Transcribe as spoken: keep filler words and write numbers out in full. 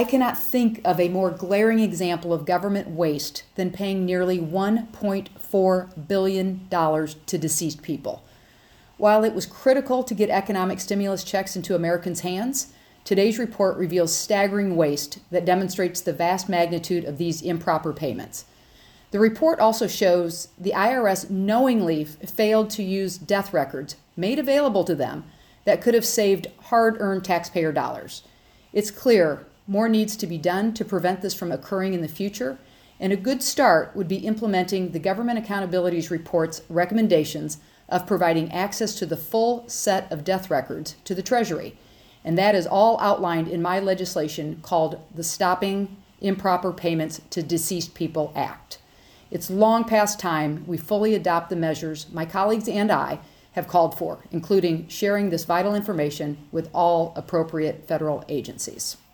I cannot think of a more glaring example of government waste than paying nearly one point four billion dollars to deceased people. While it was critical to get economic stimulus checks into Americans' hands, today's report reveals staggering waste that demonstrates the vast magnitude of these improper payments. The report also shows the I R S knowingly failed to use death records made available to them that could have saved hard-earned taxpayer dollars. It's clear more needs to be done to prevent this from occurring in the future, and a good start would be implementing the Government Accountability Report's recommendations of providing access to the full set of death records to the Treasury. And that is all outlined in my legislation called the Stopping Improper Payments to Deceased People Act. It's long past time we fully adopt the measures my colleagues and I have called for, including sharing this vital information with all appropriate federal agencies.